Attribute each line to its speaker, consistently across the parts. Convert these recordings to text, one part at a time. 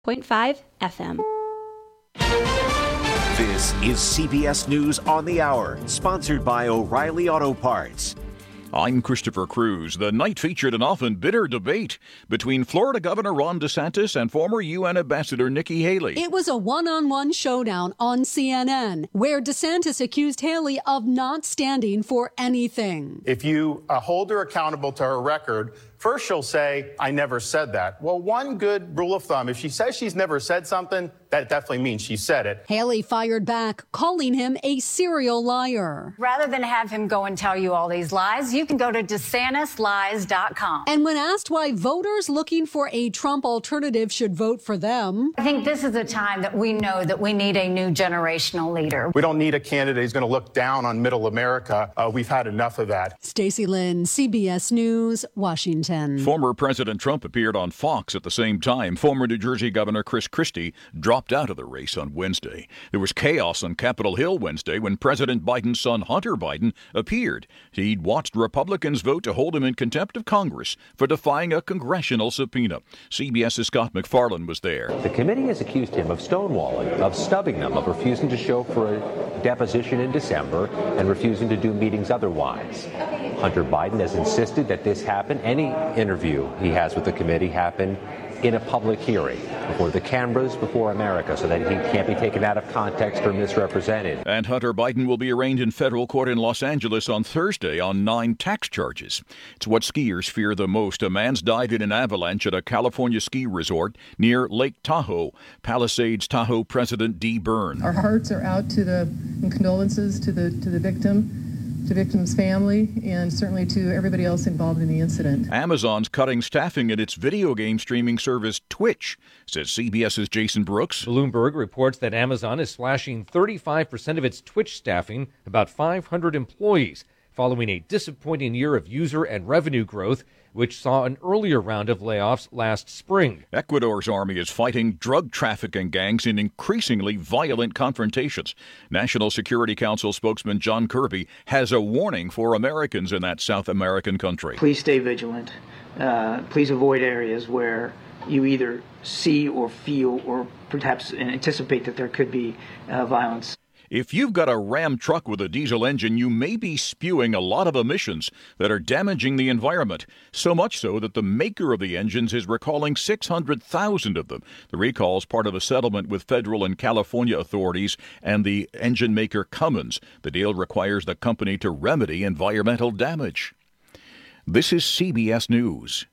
Speaker 1: FM.
Speaker 2: This is CBS News on the Hour, sponsored by O'Reilly Auto Parts.
Speaker 3: I'm Christopher Cruz. The night featured an often bitter debate between Florida Governor Ron DeSantis and former UN Ambassador Nikki Haley.
Speaker 4: It was a one-on-one showdown on CNN, where DeSantis accused Haley of not standing for anything.
Speaker 5: If you hold her accountable to her record, first she'll say, I never said that. Well, one good rule of thumb, if she says she's never said something, that definitely means she said it.
Speaker 4: Haley fired back, calling him a serial liar.
Speaker 6: Rather than have him go and tell you all these lies, you can go to DeSantisLies.com.
Speaker 4: And when asked why voters looking for a Trump alternative should vote for them,
Speaker 6: I think this is a time that we know that we need a new generational leader.
Speaker 5: We don't need a candidate who's going to look down on middle America. We've had enough of that.
Speaker 4: Stacey Lynn, CBS News, Washington.
Speaker 3: Former President Trump appeared on Fox at the same time. Former New Jersey Governor Chris Christie dropped out of the race on Wednesday. There was chaos on Capitol Hill Wednesday when President Biden's son Hunter Biden appeared. He'd watched Republicans vote to hold him in contempt of Congress for defying a congressional subpoena. CBS's Scott McFarland was there.
Speaker 7: The committee has accused him of stonewalling, of snubbing them, of refusing to show for a deposition in December and refusing to do meetings otherwise. Hunter Biden has insisted that this happen, any interview he has with the committee happen in a public hearing before the cameras, before America, so that he can't be taken out of context or misrepresented.
Speaker 3: And Hunter Biden will be arraigned in federal court in Los Angeles on Thursday on 9 tax charges. It's what skiers fear the most. A man's died in an avalanche at a California ski resort near Lake Tahoe. Palisades Tahoe President Dee Byrne.
Speaker 8: Our hearts are out in condolences to the victim, to victim's family, and certainly to everybody else involved in the incident.
Speaker 3: Amazon's cutting staffing at its video game streaming service Twitch, says CBS's Jason Brooks.
Speaker 9: Bloomberg reports that Amazon is slashing 35% of its Twitch staffing, about 500 employees, following a disappointing year of user and revenue growth, which saw an earlier round of layoffs last spring.
Speaker 3: Ecuador's army is fighting drug trafficking gangs in increasingly violent confrontations. National Security Council spokesman John Kirby has a warning for Americans in that South American country.
Speaker 10: Please stay vigilant. Please avoid areas where you either see or feel or perhaps anticipate that there could be violence.
Speaker 3: If you've got a Ram truck with a diesel engine, you may be spewing a lot of emissions that are damaging the environment, so much so that the maker of the engines is recalling 600,000 of them. The recall is part of a settlement with federal and California authorities and the engine maker Cummins. The deal requires the company to remedy environmental damage. This is CBS News.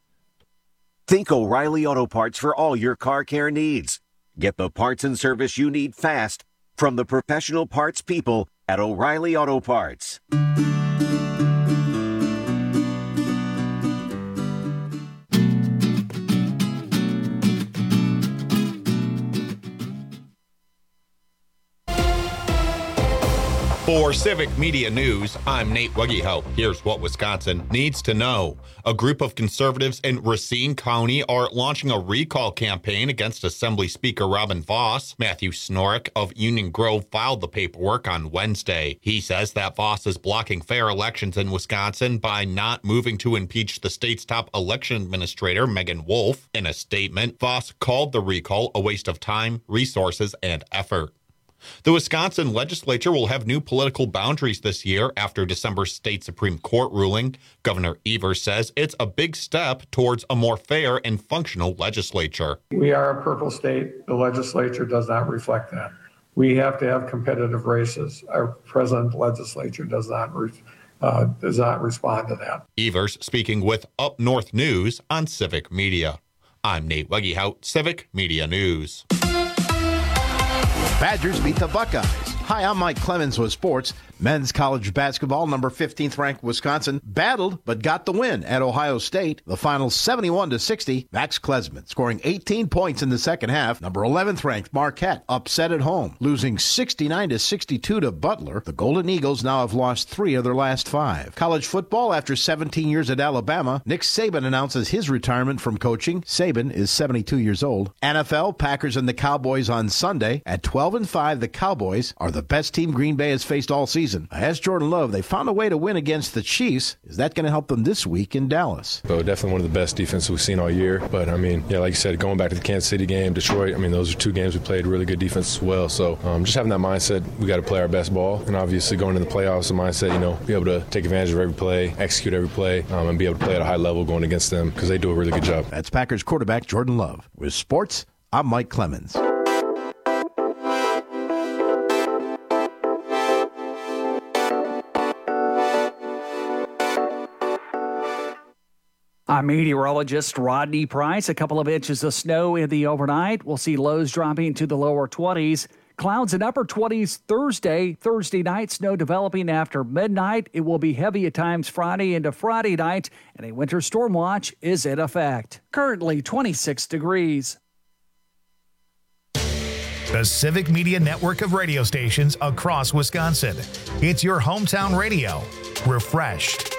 Speaker 2: Think O'Reilly Auto Parts for all your car care needs. Get the parts and service you need fast from the professional parts people at O'Reilly Auto Parts.
Speaker 11: For Civic Media News, I'm Nate Wuggyhout. Here's what Wisconsin needs to know. A group of conservatives in Racine County are launching a recall campaign against Assembly Speaker Robin Vos. Matthew Snorek of Union Grove filed the paperwork on Wednesday. He says that Vos is blocking fair elections in Wisconsin by not moving to impeach the state's top election administrator, Megan Wolf. In a statement, Vos called the recall a waste of time, resources, and effort. The Wisconsin legislature will have new political boundaries this year after December's state Supreme Court ruling. Governor Evers says it's a big step towards a more fair and functional legislature.
Speaker 12: We are a purple state. The legislature does not reflect that. We have to have competitive races. Our present legislature does not respond to that.
Speaker 11: Evers speaking with Up North News on Civic Media. I'm Nate Wuggyhout, Civic Media News.
Speaker 13: Badgers beat the Buckeyes. Hi, I'm Mike Clemens with sports. Men's college basketball, number 15th ranked Wisconsin, battled but got the win at Ohio State. The final 71-60. Max Klesman scoring 18 points in the second half. Number 11th ranked Marquette upset at home, losing 69-62 to Butler. The Golden Eagles now have lost 3 of their last 5. College football, after 17 years at Alabama, Nick Saban announces his retirement from coaching. Saban is 72 years old. NFL, Packers and the Cowboys on Sunday. At 12-5, the Cowboys are the the best team Green Bay has faced all season. As Jordan Love, they found a way to win against the Chiefs. Is that going to help them this week in Dallas?
Speaker 1: So definitely one of the best defenses we've seen all year. But, like you said, going back to the Kansas City game, Detroit, those are two games we played really good defense as well. So just having that mindset, we got to play our best ball. And obviously going into the playoffs, the mindset, be able to take advantage of every play, execute every play, and be able to play at a high level going against them because they do a really good job.
Speaker 13: That's Packers quarterback Jordan Love. With sports, I'm Mike Clemens.
Speaker 14: I'm meteorologist Rodney Price. A couple of inches of snow in the overnight. We'll see lows dropping to the lower 20s. Clouds in upper 20s Thursday night. Snow developing after midnight. It will be heavy at times Friday into Friday night, and a winter storm watch is in effect. Currently 26 degrees.
Speaker 15: The Civic Media network of radio stations across Wisconsin. It's your hometown radio. Refreshed.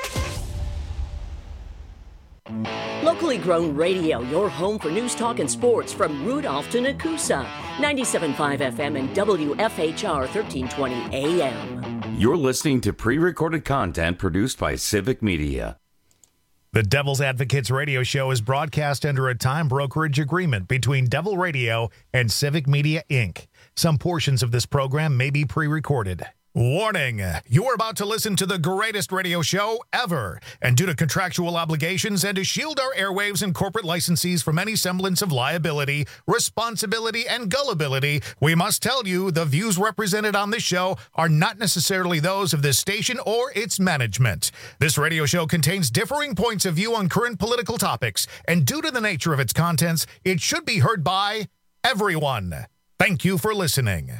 Speaker 16: Locally grown radio, your home for news, talk, and sports from Rudolph to Nakusa. 97.5 FM and WFHR 1320 AM.
Speaker 17: You're listening to pre-recorded content produced by Civic Media.
Speaker 15: The Devil's Advocates radio show is broadcast under a time brokerage agreement between Devil Radio and Civic Media, Inc. Some portions of this program may be pre-recorded. Warning, you're about to listen to the greatest radio show ever. And due to contractual obligations and to shield our airwaves and corporate licensees from any semblance of liability, responsibility, and gullibility, we must tell you the views represented on this show are not necessarily those of this station or its management. This radio show contains differing points of view on current political topics, and due to the nature of its contents, it should be heard by everyone. Thank you for listening.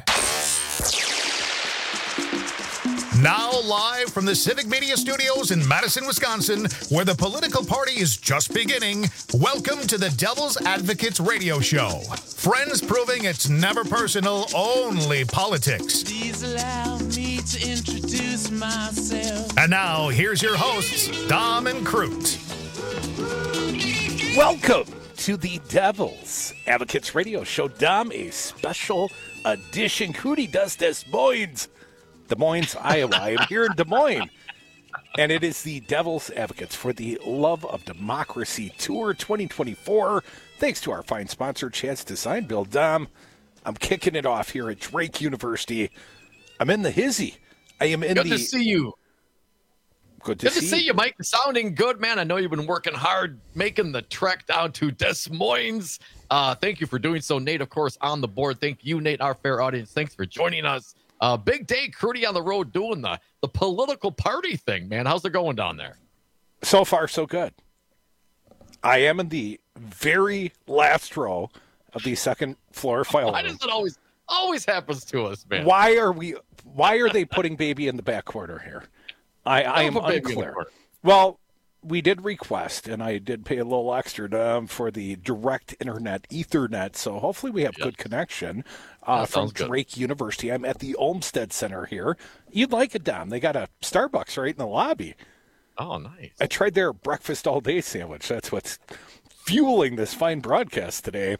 Speaker 15: Now live from the Civic Media Studios in Madison, Wisconsin, where the political party is just beginning, welcome to the Devil's Advocates radio show. Friends proving it's never personal, only politics.
Speaker 18: Please allow me to introduce myself.
Speaker 15: And now, here's your hosts, Dom and Crute.
Speaker 19: Welcome to the Devil's Advocates radio show. Dom, a special edition. Crute does Des Moines, Iowa. I am here in Des Moines, and it is the Devil's Advocates for the Love of Democracy Tour 2024. Thanks to our fine sponsor, Chance Design Build. Dom, I'm kicking it off here at Drake University. I'm in the hizzy. I am in
Speaker 20: Good to see you.
Speaker 19: Good to see
Speaker 20: you, Mike. Sounding good, man. I know you've been working hard making the trek down to Des Moines. Thank you for doing so, Nate, of course, on the board. Thank you, Nate, our fair audience. Thanks for joining us. Big day, Crute on the road doing the political party thing, man. How's it going down there?
Speaker 19: So far, so good. I am in the very last row of the second floor file.
Speaker 20: Why does it always happens to us, man?
Speaker 19: Why are they putting baby in the back corner here? I am unclear. Well, we did request, and I did pay a little extra for the direct internet Ethernet, so hopefully we have good connection from Drake University. I'm at the Olmsted Center here. You'd like it, Dom. They got a Starbucks right in the lobby.
Speaker 20: Oh, nice.
Speaker 19: I tried their breakfast all day sandwich. That's what's fueling this fine broadcast today.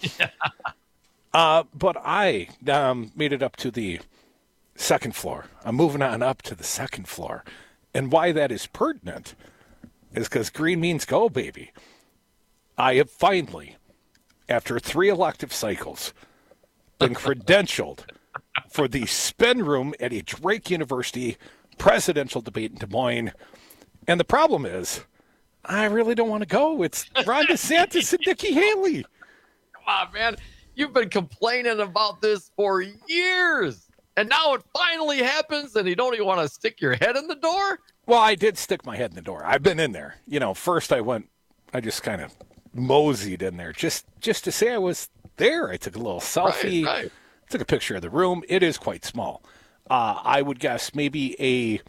Speaker 19: But I made it up to the second floor. I'm moving on up to the second floor. And why that is pertinent is because green means go, baby. I have finally, after 3 elective cycles, been credentialed for the spin room at a Drake University presidential debate in Des Moines. And the problem is, I really don't want to go. It's Ron DeSantis and Nikki Haley.
Speaker 20: Come on, man. You've been complaining about this for years. And now it finally happens, and you don't even want to stick your head in the door?
Speaker 19: Well, I did stick my head in the door. I've been in there. First I just kind of moseyed in there just to say I was there. I took a little selfie, right. Took a picture of the room. It is quite small. I would guess maybe a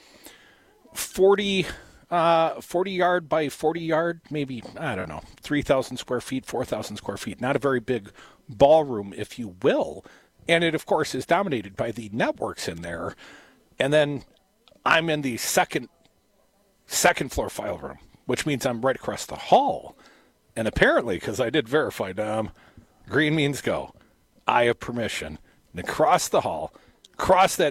Speaker 19: 40 yard by 40 yard, maybe, I don't know, 3,000 square feet, 4,000 square feet. Not a very big ballroom, if you will. And it, of course, is dominated by the networks in there. And then I'm in the second floor file room, which means I'm right across the hall. And apparently, because I did verify, Dom, green means go. I have permission to cross the hall, cross that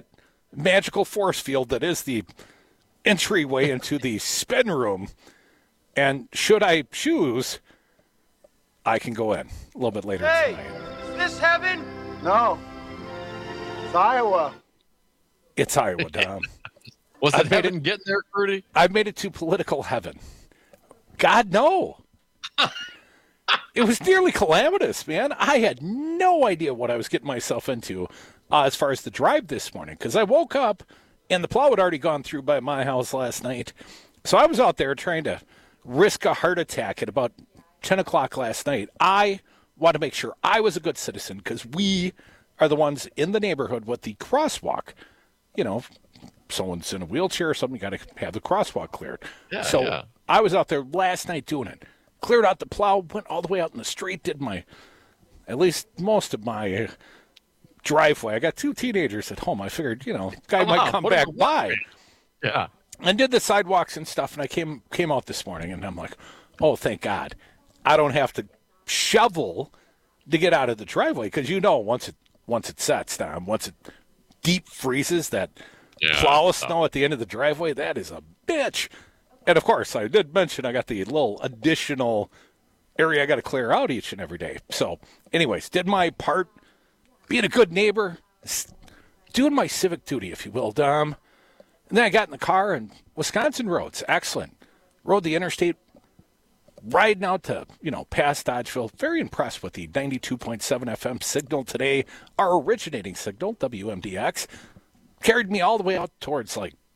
Speaker 19: magical force field that is the entryway into the spin room. And should I choose, I can go in a little bit later tonight.
Speaker 21: Is this heaven? No. It's Iowa.
Speaker 19: It's Iowa, Dom.
Speaker 20: Was it heaven getting there, Rudy?
Speaker 19: I've made it to political heaven. God, no. It was nearly calamitous, man. I had no idea what I was getting myself into as far as the drive this morning, because I woke up and the plow had already gone through by my house last night. So I was out there trying to risk a heart attack at about 10 o'clock last night. I want to make sure I was a good citizen, because we are the ones in the neighborhood with the crosswalk. You know, someone's in a wheelchair or something, you got to have the crosswalk cleared.
Speaker 20: Yeah.
Speaker 19: I was out there last night doing it. Cleared out the plow, went all the way out in the street, did at least most of my driveway. I got 2 teenagers at home. I figured, guy might come back by.
Speaker 20: Yeah.
Speaker 19: And did the sidewalks and stuff, and I came out this morning, and I'm like, oh, thank God. I don't have to shovel to get out of the driveway, because once it sets down, once it deep freezes, that plow of snow at the end of the driveway, that is a bitch. And, of course, I did mention I got the little additional area I got to clear out each and every day. So, anyways, did my part, being a good neighbor, doing my civic duty, if you will, Dom. And then I got in the car, and Wisconsin roads, excellent. Rode the interstate, riding out to, past Dodgeville. Very impressed with the 92.7 FM signal today, our originating signal, WMDX. Carried me all the way out towards,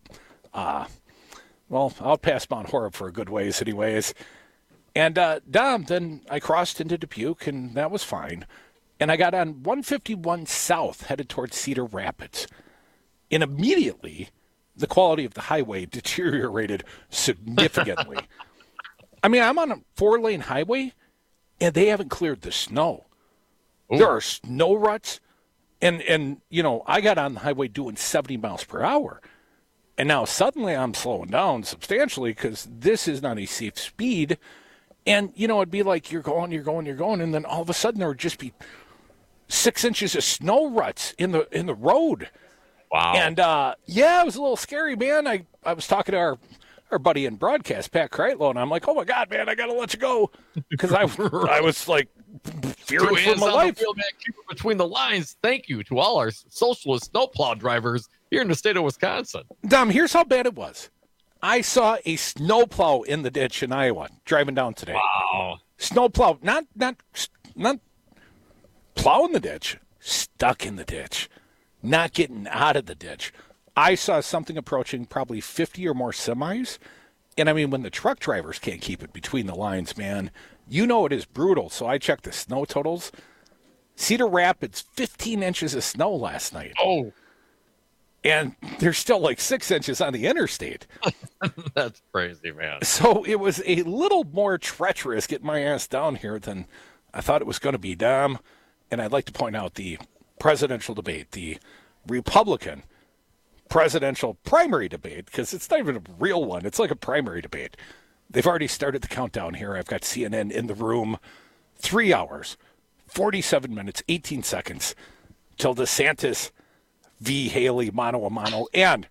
Speaker 19: out past Mount Horeb for a good ways anyways. And, Dom, then I crossed into Dubuque, and that was fine. And I got on 151 South, headed towards Cedar Rapids. And immediately, the quality of the highway deteriorated significantly. I mean, I'm on a 4-lane highway, and they haven't cleared the snow. Ooh. There are snow ruts. And I got on the highway doing 70 miles per hour. And now suddenly I'm slowing down substantially, because this is not a safe speed. And, it'd be like you're going, and then all of a sudden there would just be 6 inches of snow ruts in the road.
Speaker 20: Wow.
Speaker 19: And, it was a little scary, man. I was talking to our buddy in broadcast, Pat Kreitlow, and I'm like, oh, my God, man, I got to let you go. Because I was, fearing for my life.
Speaker 20: Field, man, keep it between the lines. Thank you to all our socialist snowplow drivers here in the state of Wisconsin.
Speaker 19: Dom, here's how bad it was. I saw a snowplow in the ditch in Iowa driving down today.
Speaker 20: Wow.
Speaker 19: Snowplow, not plowing the ditch, stuck in the ditch, not getting out of the ditch. I saw something approaching probably 50 or more semis. And I mean, when the truck drivers can't keep it between the lines, man, it is brutal. So I checked the snow totals. Cedar Rapids, 15 inches of snow last night.
Speaker 20: Oh.
Speaker 19: And there's still 6 inches on the interstate.
Speaker 20: That's crazy, man.
Speaker 19: So it was a little more treacherous getting my ass down here than I thought it was going to be, Dom. And I'd like to point out the presidential debate, the Republican presidential primary debate, because it's not even a real one. It's like a primary debate. They've already started the countdown here. I've got CNN in the room. 3 hours, 47 minutes, 18 seconds till DeSantis v. Haley mano a mano. And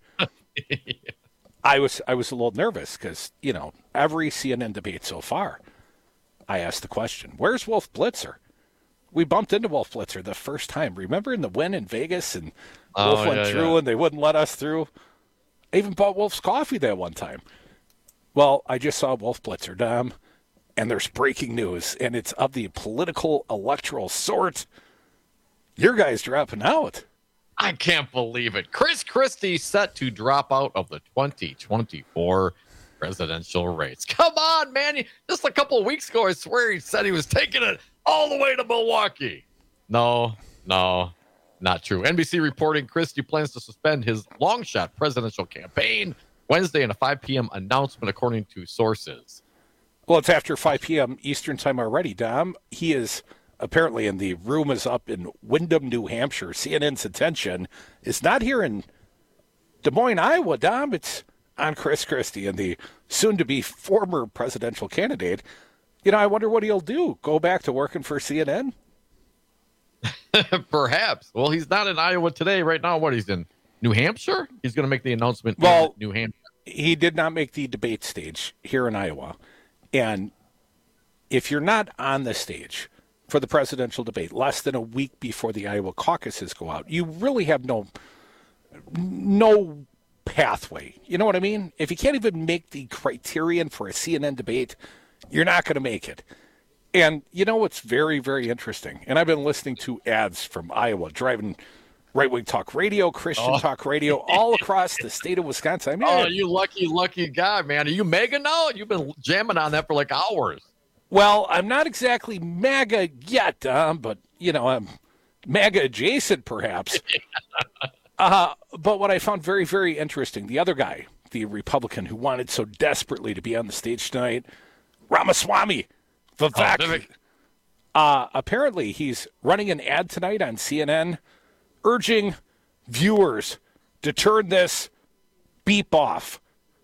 Speaker 19: I was a little nervous because, every CNN debate so far, I asked the question, where's Wolf Blitzer? We bumped into Wolf Blitzer the first time. Remember in the win in Vegas, and Wolf went through and they wouldn't let us through? I even bought Wolf's coffee that one time. Well, I just saw Wolf Blitzer, Dom, and there's breaking news, and it's of the political electoral sort. Your guy's dropping out.
Speaker 20: I can't believe it. Chris Christie set to drop out of the 2024 presidential race. Come on, man. Just a couple of weeks ago, I swear he said he was taking it all the way to Milwaukee. No, not true. NBC reporting Christie plans to suspend his long shot presidential campaign Wednesday in a 5 p.m. announcement, according to sources.
Speaker 19: Well, it's after 5 p.m. Eastern time already, Dom. He is apparently, and the room is up in Windham, New Hampshire. CNN's attention is not here in Des Moines, Iowa, Dom. It's on Chris Christie and the soon-to-be former presidential candidate. I wonder what he'll do. Go back to working for CNN?
Speaker 20: Perhaps. Well, he's not in Iowa today. Right now, he's in New Hampshire? He's going to make the announcement in New Hampshire.
Speaker 19: He did not make the debate stage here in Iowa. And if you're not on the stage for the presidential debate less than a week before the Iowa caucuses go out, you really have no pathway. You know what I mean? If you can't even make the criterion for a CNN debate, you're not going to make it. And you know what's very, very interesting? And I've been listening to ads from Iowa, driving right-wing talk radio, Christian talk radio, all across the state of Wisconsin. I mean,
Speaker 20: you lucky guy, man. Are you MAGA now? You've been jamming on that for like hours.
Speaker 19: Well, I'm not exactly MAGA yet, but, I'm MAGA adjacent, perhaps. But what I found very, very interesting, the other guy, the Republican who wanted so desperately to be on the stage tonight, Ramaswamy Vivek. Apparently, he's running an ad tonight on CNN urging viewers to turn this beep off.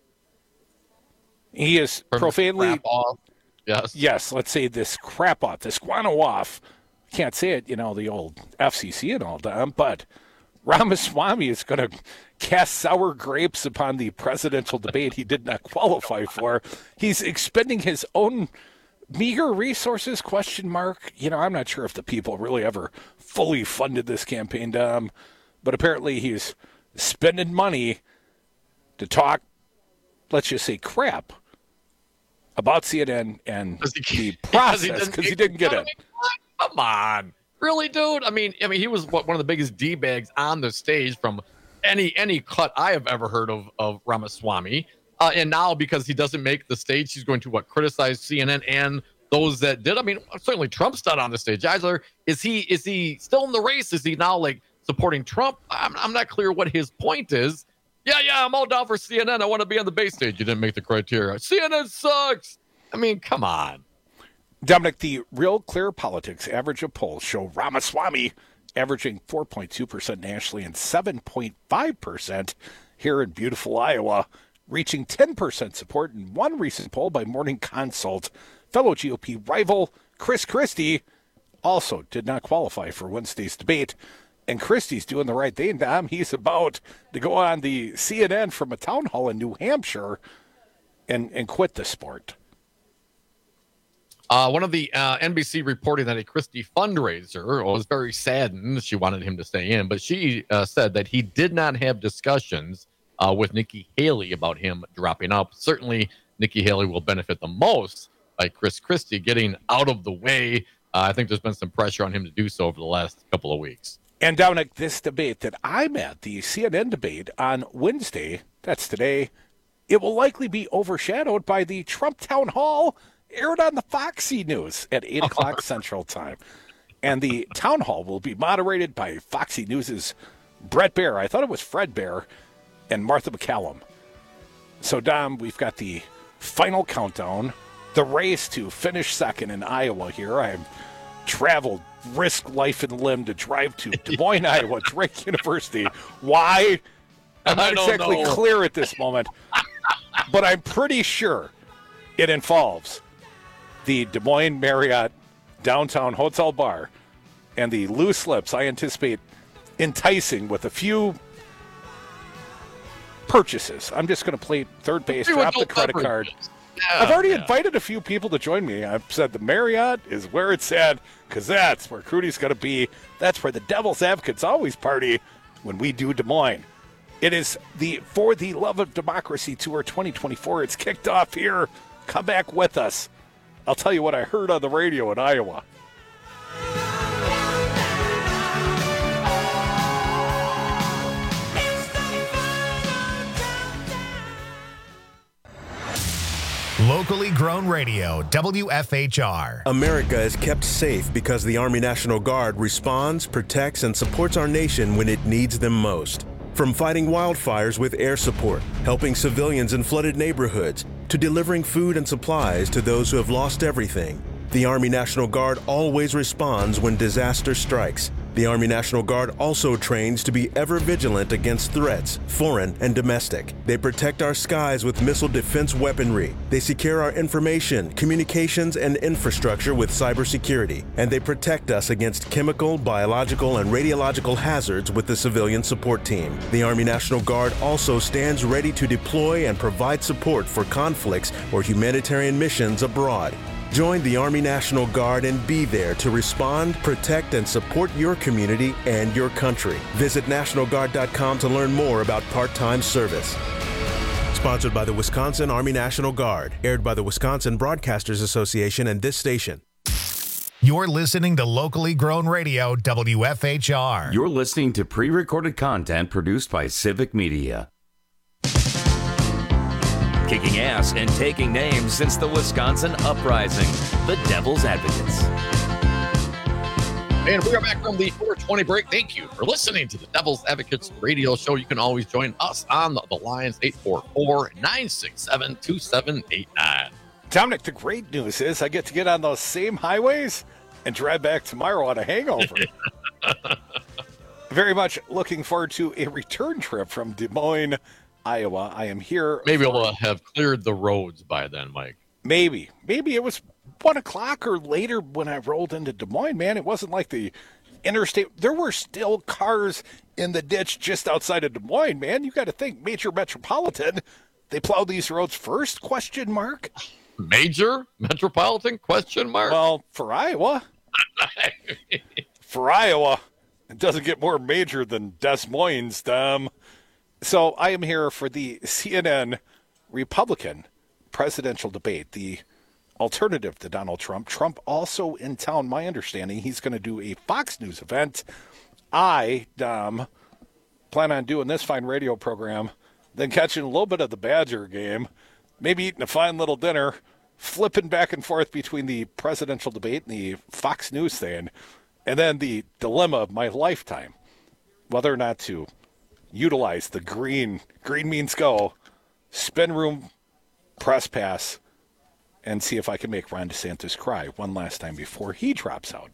Speaker 19: He is profanely... Yes, let's say this crap off, this guano off. Can't say it, the old FCC and all that, but Ramaswamy is going to cast sour grapes upon the presidential debate he did not qualify for. He's expending his own meager resources, ? I'm not sure if the people really ever fully funded this campaign, but apparently he's spending money to talk, let's just say, crap about CNN and the process because he didn't get it.
Speaker 20: Come on. Really, dude? I mean, he was one of the biggest D-bags on the stage from any cut I have ever heard of Ramaswamy. And now, because he doesn't make the stage, he's going to criticize CNN and those that did. I mean, certainly Trump's not on the stage either. Is he still in the race? Is he now supporting Trump? I'm not clear what his point is. Yeah, I'm all down for CNN. I want to be on the base stage. You didn't make the criteria. CNN sucks. I mean, come on.
Speaker 19: Dominic, the Real Clear Politics average of polls show Ramaswamy averaging 4.2% nationally and 7.5% here in beautiful Iowa, reaching 10% support in one recent poll by Morning Consult. Fellow GOP rival Chris Christie also did not qualify for Wednesday's debate. And Christie's doing the right thing, Dom. He's about to go on the CNN from a town hall in New Hampshire and quit the sport.
Speaker 20: One of the NBC reporting that a Christie fundraiser was very saddened. She wanted him to stay in, but she said that he did not have discussions with Nikki Haley about him dropping out. Certainly, Nikki Haley will benefit the most by Chris Christie getting out of the way. I think there's been some pressure on him to do so over the last couple of weeks.
Speaker 19: And Dominic, this debate that I'm at, the CNN debate on Wednesday, that's today, it will likely be overshadowed by the Trump Town Hall aired on the Foxy News at 8 o'clock Central Time. And the Town Hall will be moderated by Foxy News' Brett Baer. I thought it was Fred Baer and Martha McCallum. So, Dom, we've got the final countdown, the race to finish second in Iowa here. I've traveled, risked life and limb to drive to Des Moines, Iowa, Drake University. Why? I'm not exactly clear at this moment, but I'm pretty sure it involves the Des Moines Marriott Downtown Hotel Bar and the loose lips I anticipate enticing with a few purchases. I'm just going to play third base, drop the credit card. Yeah, I've already invited a few people to join me. I've said the Marriott is where it's at because that's where Crudy's going to be. That's where the Devil's Advocates always party when we do Des Moines. It is the For the Love of Democracy Tour 2024. It's kicked off here. Come back with us. I'll tell you what I heard on the radio in Iowa.
Speaker 15: Locally grown radio, WFHR.
Speaker 6: America is kept safe because the Army National Guard responds, protects, and supports our nation when it needs them most. From fighting wildfires with air support, helping civilians in flooded neighborhoods, to delivering food and supplies to those who have lost everything, the Army National Guard always responds when disaster strikes. The Army National Guard also trains to be ever vigilant against threats, foreign and domestic. They protect our skies with missile defense weaponry. They secure our information, communications, and infrastructure with cybersecurity. And they protect us against chemical, biological, and radiological hazards with the civilian support team. The Army National Guard also stands ready to deploy and provide support for conflicts or humanitarian missions abroad. Join the Army National Guard and be there to respond, protect, and support your community and your country. Visit NationalGuard.com to learn more about part-time service. Sponsored by the Wisconsin Army National Guard. Aired by the Wisconsin Broadcasters Association and this station.
Speaker 15: You're listening to locally grown radio, WFHR.
Speaker 17: You're listening to pre-recorded content produced by Civic Media. Kicking ass and taking names since the Wisconsin Uprising, the Devil's Advocates.
Speaker 20: And we are back from the 420 break. Thank you for listening to the Devil's Advocates radio show. You can always join us on the lines, 844-967-2789.
Speaker 19: Dominic, the great news is I get to get on those same highways and drive back tomorrow on a hangover. Very much looking forward to a return trip from Des Moines, Iowa. I am here.
Speaker 20: Maybe we'll have cleared the roads by then, Mike.
Speaker 19: Maybe it was 1 o'clock or later when I rolled into Des Moines, man. It wasn't like the interstate. There were still cars in the ditch just outside of Des Moines, man. You got to think major metropolitan. They plow these roads first? ?
Speaker 20: Major metropolitan ?
Speaker 19: Well, for Iowa. For Iowa, it doesn't get more major than Des Moines, Dom. So I am here for the CNN Republican presidential debate, the alternative to Donald Trump. Trump also in town, my understanding. He's going to do a Fox News event. I, Dom, plan on doing this fine radio program, then catching a little bit of the Badger game, maybe eating a fine little dinner, flipping back and forth between the presidential debate and the Fox News thing, and then the dilemma of my lifetime, whether or not to utilize the green means go, spin room, press pass, and see if I can make Ron DeSantis cry one last time before he drops out.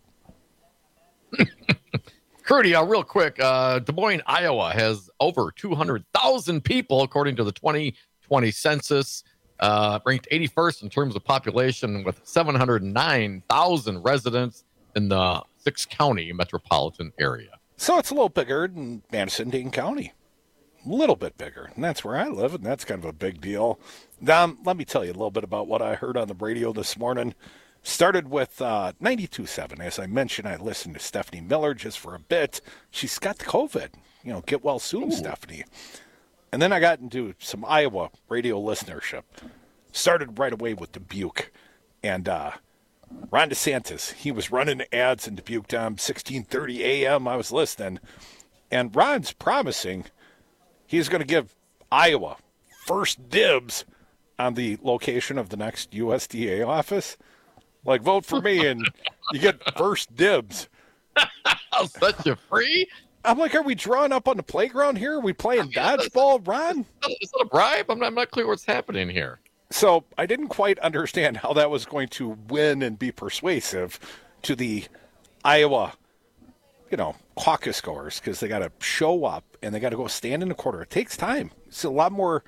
Speaker 20: Curdy, real quick, Des Moines, Iowa has over 200,000 people, according to the 2020 census, ranked 81st in terms of population with 709,000 residents in the 6-county metropolitan area.
Speaker 19: So it's a little bigger than Madison-Dane County. A little bit bigger. And that's where I live, and that's kind of a big deal. Dom, let me tell you a little bit about what I heard on the radio this morning. Started with 92.7. As I mentioned, I listened to Stephanie Miller just for a bit. She's got the COVID. Get well soon, Stephanie. And then I got into some Iowa radio listenership. Started right away with Dubuque. And Ron DeSantis, he was running ads in Dubuque, Dom, 16:30 a.m. I was listening. And Ron's promising he's going to give Iowa first dibs on the location of the next USDA office. Like, vote for me and you get first dibs.
Speaker 20: I'll set you free?
Speaker 19: I'm like, are we drawing up on the playground here? Are we playing dodgeball, Ron?
Speaker 20: Is that a bribe? I'm not clear what's happening here.
Speaker 19: So I didn't quite understand how that was going to win and be persuasive to the Iowa, caucus goers, because they got to show up and they got to go stand in the corner. It takes time. It's a lot more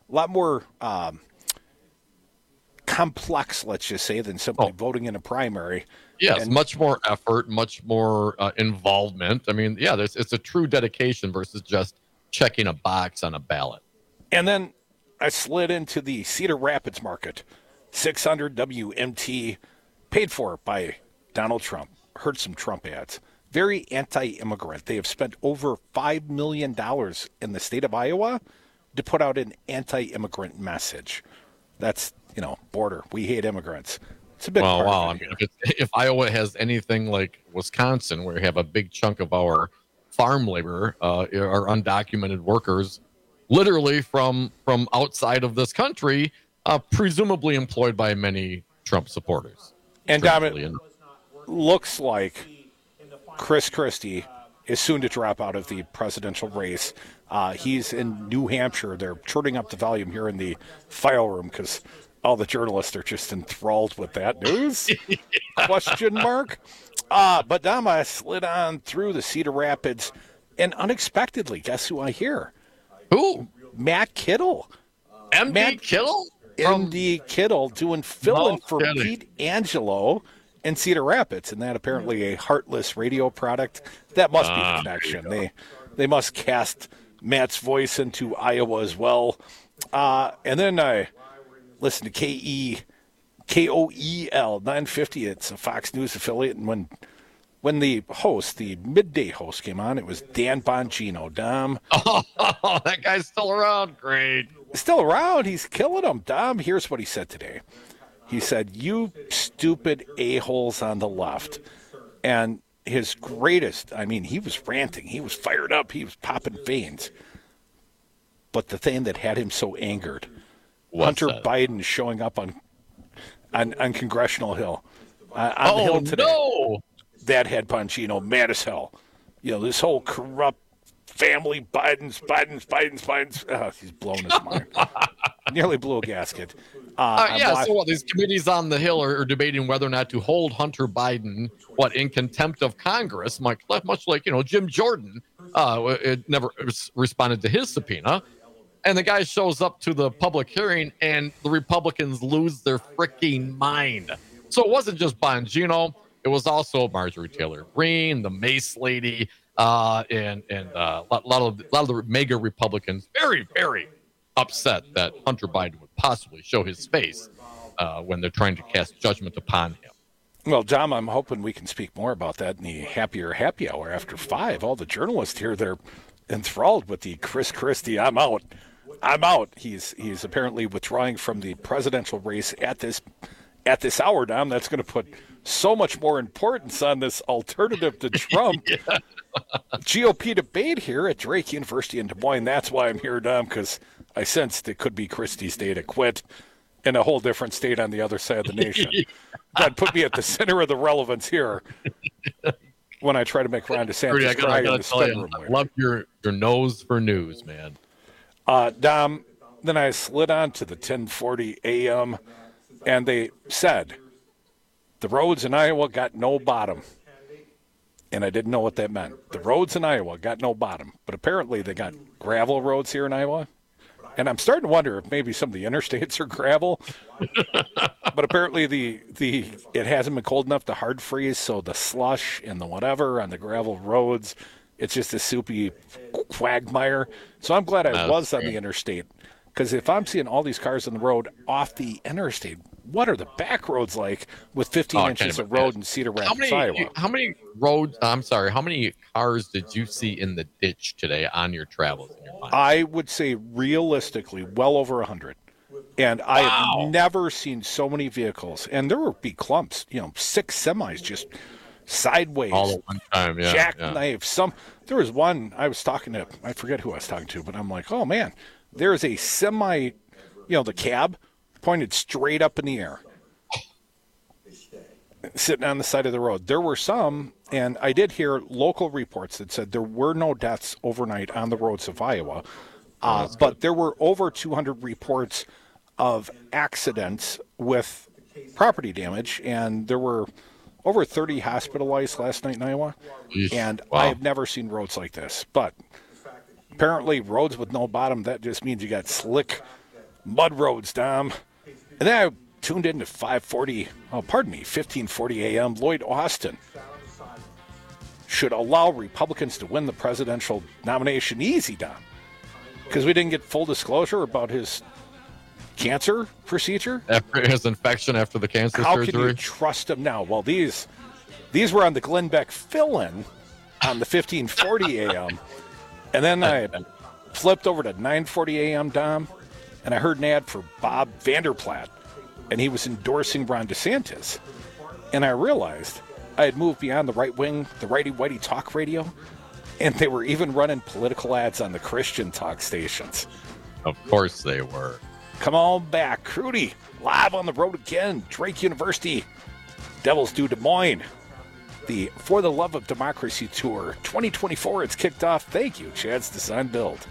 Speaker 19: complex, let's just say, than simply voting in a primary.
Speaker 20: Yes, and much more effort, much more involvement. I mean, yeah, it's a true dedication versus just checking a box on a ballot.
Speaker 19: And then I slid into the Cedar Rapids market, 600 WMT, paid for by Donald Trump. Heard some Trump ads. Very anti-immigrant. They have spent over $5 million in the state of Iowa to put out an anti-immigrant message. That's, border. We hate immigrants. It's a big part
Speaker 20: wow.
Speaker 19: of it.
Speaker 20: I mean, if Iowa has anything like Wisconsin, where we have a big chunk of our farm labor are undocumented workers, literally from outside of this country, presumably employed by many Trump supporters.
Speaker 19: And Dominic, looks like Chris Christie is soon to drop out of the presidential race. He's in New Hampshire. They're turning up the volume here in the file room because all the journalists are just enthralled with that news. ? But Dom, I slid on through the Cedar Rapids, and unexpectedly, guess who I hear?
Speaker 20: Who?
Speaker 19: Matt Kittle.
Speaker 20: MD Kittle?
Speaker 19: MD Kittle doing fill-in for Pete Angelo in Cedar Rapids, and that apparently a Heartless radio product. That must be the connection. They must cast Matt's voice into Iowa as well. And then I listened to KOEL 950. It's a Fox News affiliate, and when the midday host came on, it was Dan Bongino. Dom.
Speaker 20: Oh, that guy's still around. Great.
Speaker 19: Still around. He's killing them. Dom, here's what he said today. He said, "You stupid a-holes on the left." And his greatest, he was ranting. He was fired up. He was popping veins. But the thing that had him so angered, Hunter Biden showing up on Congressional Hill. On the Hill today.
Speaker 20: No.
Speaker 19: That had Bongino mad as hell. This whole corrupt family, Biden's. He's blown his mind. Nearly blew a gasket.
Speaker 20: So these committees on the Hill are debating whether or not to hold Hunter Biden, in contempt of Congress, much like, Jim Jordan it never responded to his subpoena. And the guy shows up to the public hearing, and the Republicans lose their freaking mind. So it wasn't just Bongino. It was also Marjorie Taylor Greene, the Mace lady, and a lot of the mega Republicans very, very upset that Hunter Biden would possibly show his face when they're trying to cast judgment upon him.
Speaker 19: Well, Dom, I'm hoping we can speak more about that in the Happier Happy Hour after 5. All the journalists here, they're enthralled with the Chris Christie, I'm out. He's apparently withdrawing from the presidential race at this hour, Dom. That's going to put so much more importance on this alternative to Trump GOP debate here at Drake University in Des Moines. That's why I'm here, Dom, because I sensed it could be Christie's day to quit in a whole different state on the other side of the nation. That put me at the center of the relevance here when I try to make Ron DeSantis cry in the spin room.
Speaker 20: I love your nose for news, man.
Speaker 19: Dom, then I slid on to the 1040 AM, and they said the roads in Iowa got no bottom. And I didn't know what that meant. The roads in Iowa got no bottom. But apparently they got gravel roads here in Iowa. And I'm starting to wonder if maybe some of the interstates are gravel. But apparently it hasn't been cold enough to hard freeze, so the slush and the whatever on the gravel roads, it's just a soupy quagmire. So I'm glad I was on the interstate. Because if I'm seeing all these cars on the road off the interstate, what are the back roads like with 15 inches of road in Cedar Rapids, Iowa?
Speaker 20: How many cars did you see in the ditch today on your travels?
Speaker 19: I would say realistically well over 100. And I have never seen so many vehicles. And there would be clumps, 6 semis just sideways.
Speaker 20: All at one time, yeah.
Speaker 19: Jackknife. There was one I was talking to, I forget who I was talking to, but I'm like, oh man, there's a semi, the cab pointed straight up in the air, sitting on the side of the road. There were some, and I did hear local reports that said there were no deaths overnight on the roads of Iowa, but there were over 200 reports of accidents with property damage, and there were over 30 hospitalized last night in Iowa, and I have never seen roads like this. But apparently roads with no bottom, that just means you got slick mud roads, Dom. And then I tuned in to 1540 AM. Lloyd Austin should allow Republicans to win the presidential nomination. Easy, Dom. Because we didn't get full disclosure about his cancer procedure.
Speaker 20: After his infection after the cancer surgery.
Speaker 19: How can you trust him now? Well, these were on the Glenn Beck fill-in on the 1540 AM. And then I flipped over to 940 AM, Dom, and I heard an ad for Bob Vanderplaat, and he was endorsing Ron DeSantis. And I realized I had moved beyond the right wing, the righty-whitey talk radio, and they were even running political ads on the Christian talk stations.
Speaker 20: Of course they were.
Speaker 19: Come on back. Crudy, live on the road again. Drake University, Devils do Des Moines. The For the Love of Democracy Tour 2024, it's kicked off. Thank you, Chad's Design Build.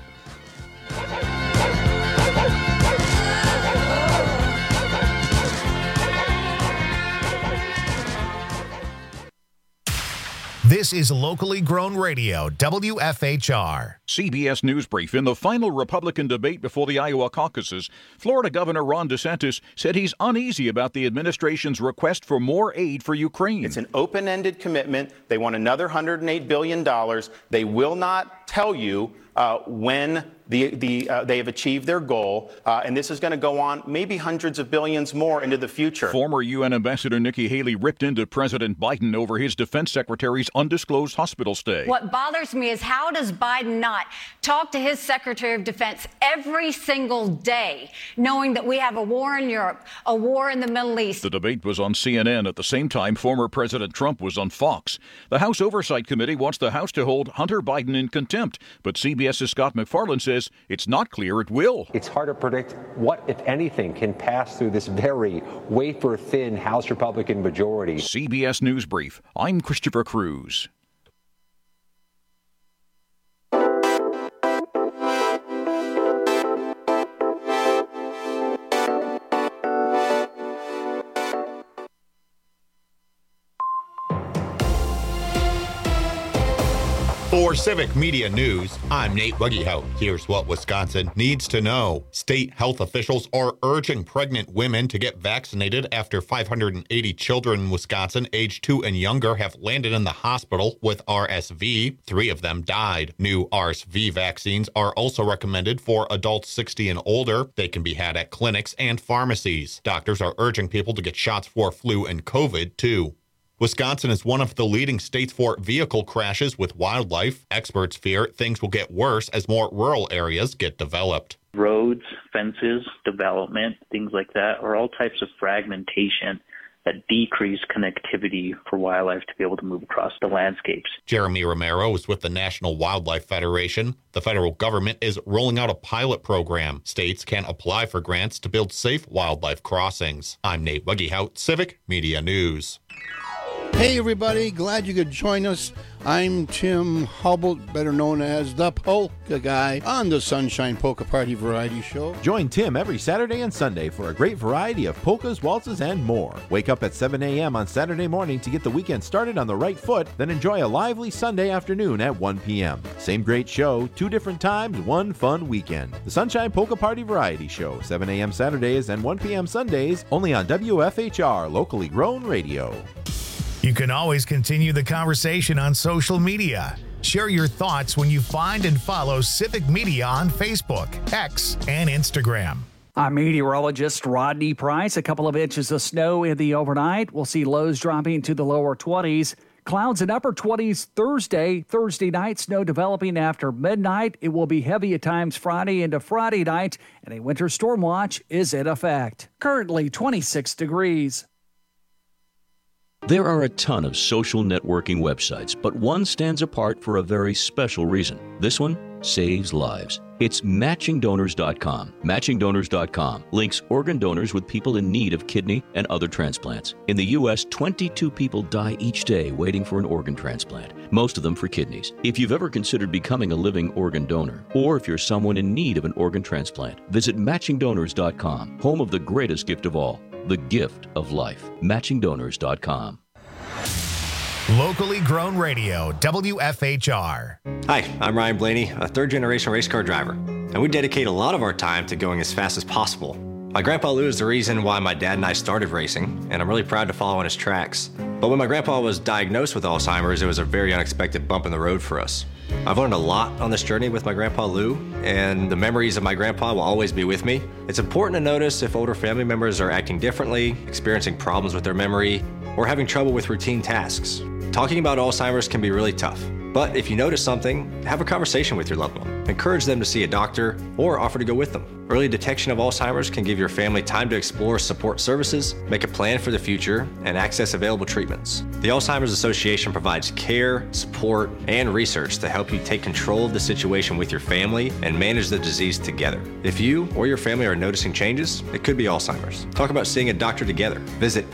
Speaker 15: This is locally grown radio, WFHR.
Speaker 3: CBS News Brief. In the final Republican debate before the Iowa caucuses, Florida Governor Ron DeSantis said he's uneasy about the administration's request for more aid for Ukraine.
Speaker 5: It's an open-ended commitment. They want another $108 billion. They will not tell you when they have achieved their goal, and this is going to go on maybe hundreds of billions more into the future.
Speaker 3: Former UN Ambassador Nikki Haley ripped into President Biden over his defense secretary's undisclosed hospital stay.
Speaker 22: What bothers me is how does Biden not talk to his Secretary of Defense every single day, knowing that we have a war in Europe, a war in the Middle East.
Speaker 3: The debate was on CNN. At the same time, former President Trump was on Fox. The House Oversight Committee wants the House to hold Hunter Biden in contempt, but CBS's Scott McFarland says it's not clear it will.
Speaker 7: It's hard to predict what, if anything, can pass through this very wafer-thin House Republican majority.
Speaker 3: CBS News Brief. I'm Christopher Cruz.
Speaker 11: For Civic Media News, I'm Nate Wuggyhout. Here's what Wisconsin needs to know. State health officials are urging pregnant women to get vaccinated after 580 children in Wisconsin aged 2 and younger have landed in the hospital with RSV. 3 of them died. New RSV vaccines are also recommended for adults 60 and older. They can be had at clinics and pharmacies. Doctors are urging people to get shots for flu and COVID, too. Wisconsin is one of the leading states for vehicle crashes with wildlife. Experts fear things will get worse as more rural areas get developed.
Speaker 23: Roads, fences, development, things like that are all types of fragmentation that decrease connectivity for wildlife to be able to move across the landscapes.
Speaker 11: Jeremy Romero is with the National Wildlife Federation. The federal government is rolling out a pilot program. States can apply for grants to build safe wildlife crossings. I'm Nate Wuggyhout, Civic Media News.
Speaker 24: Hey everybody, glad you could join us. I'm Tim Hubble, better known as the Polka Guy, on the Sunshine Polka Party Variety Show.
Speaker 25: Join Tim every Saturday and Sunday for a great variety of polkas, waltzes, and more. Wake up at 7 a.m. on Saturday morning to get the weekend started on the right foot, then enjoy a lively Sunday afternoon at 1 p.m. Same great show, 2 different times, 1 fun weekend. The Sunshine Polka Party Variety Show, 7 a.m. Saturdays and 1 p.m. Sundays, only on WFHR, locally grown radio.
Speaker 15: You can always continue the conversation on social media. Share your thoughts when you find and follow Civic Media on Facebook, X, and Instagram.
Speaker 14: I'm meteorologist Rodney Price. A couple of inches of snow in the overnight. We'll see lows dropping to the lower 20s. Clouds in upper 20s Thursday night. Snow developing after midnight. It will be heavy at times Friday into Friday night, and a winter storm watch is in effect. Currently 26 degrees.
Speaker 26: There are a ton of social networking websites, but one stands apart for a very special reason. This one saves lives. It's MatchingDonors.com. MatchingDonors.com links organ donors with people in need of kidney and other transplants. In the U.S., 22 people die each day waiting for an organ transplant, most of them for kidneys. If you've ever considered becoming a living organ donor, or if you're someone in need of an organ transplant, visit MatchingDonors.com, home of the greatest gift of all, the gift of life. MatchingDonors.com.
Speaker 15: Locally grown radio, WFHR.
Speaker 27: Hi, I'm Ryan Blaney, a third-generation race car driver, and we dedicate a lot of our time to going as fast as possible. My grandpa Lou is the reason why my dad and I started racing, and I'm really proud to follow in his tracks. But when my grandpa was diagnosed with Alzheimer's, it was a very unexpected bump in the road for us. I've learned a lot on this journey with my grandpa Lou, and the memories of my grandpa will always be with me. It's important to notice if older family members are acting differently, experiencing problems with their memory, or having trouble with routine tasks. Talking about Alzheimer's can be really tough, but if you notice something, have a conversation with your loved one. Encourage them to see a doctor or offer to go with them. Early detection of Alzheimer's can give your family time to explore support services, make a plan for the future, and access available treatments. The Alzheimer's Association provides care, support, and research to help you take control of the situation with your family and manage the disease together. If you or your family are noticing changes, it could be Alzheimer's. Talk about seeing a doctor together. Visit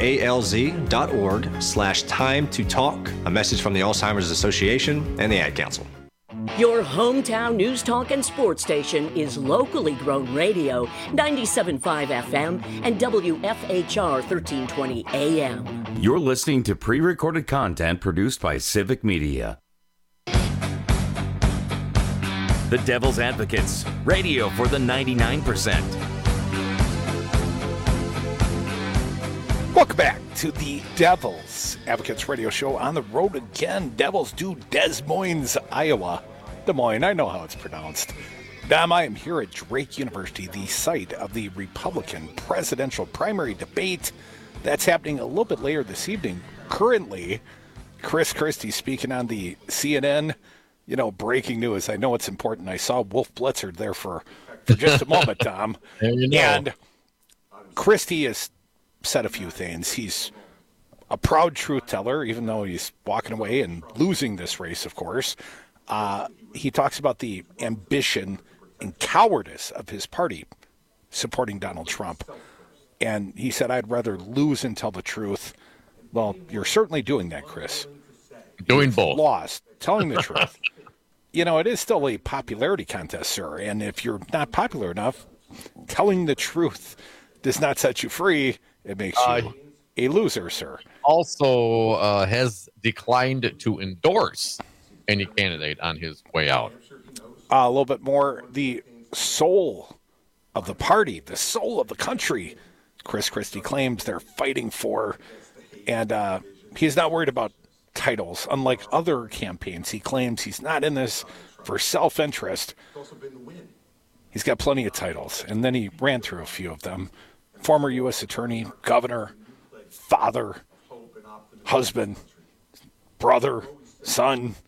Speaker 27: alz.org/time to talk. A message from the Alzheimer's Association and the Ad Council.
Speaker 16: Your hometown news, talk, and sports station is locally grown radio, 97.5 FM and WFHR 1320 AM.
Speaker 1: You're listening to pre-recorded content produced by Civic Media. The Devil's Advocates, radio for the 99%.
Speaker 19: Welcome back to the Devil's Advocates radio show. On the road again, Devils do Des Moines, Iowa. Des Moines, I know how it's pronounced. I am here at Drake University, the site of the Republican presidential primary debate. That's happening a little bit later this evening. Currently, Chris Christie speaking on the CNN, breaking news. I know it's important. I saw Wolf Blitzer there for just a moment, Tom. And Christie has said a few things. He's a proud truth teller, even though he's walking away and losing this race, of course. He talks about the ambition and cowardice of his party supporting Donald Trump. And he said, I'd rather lose and tell the truth. Well, you're certainly doing that, Chris.
Speaker 20: Doing both.
Speaker 19: Lost, telling the truth. It is still a popularity contest, sir. And if you're not popular enough, telling the truth does not set you free. It makes you a loser, sir.
Speaker 20: Also has declined to endorse any candidate on his way out.
Speaker 19: A little bit more, the soul of the party, the soul of the country, Chris Christie claims they're fighting for. And he's not worried about titles. Unlike other campaigns, he claims he's not in this for self-interest. He's got plenty of titles. And then he ran through a few of them. Former U.S. attorney, governor, father, husband, brother, son,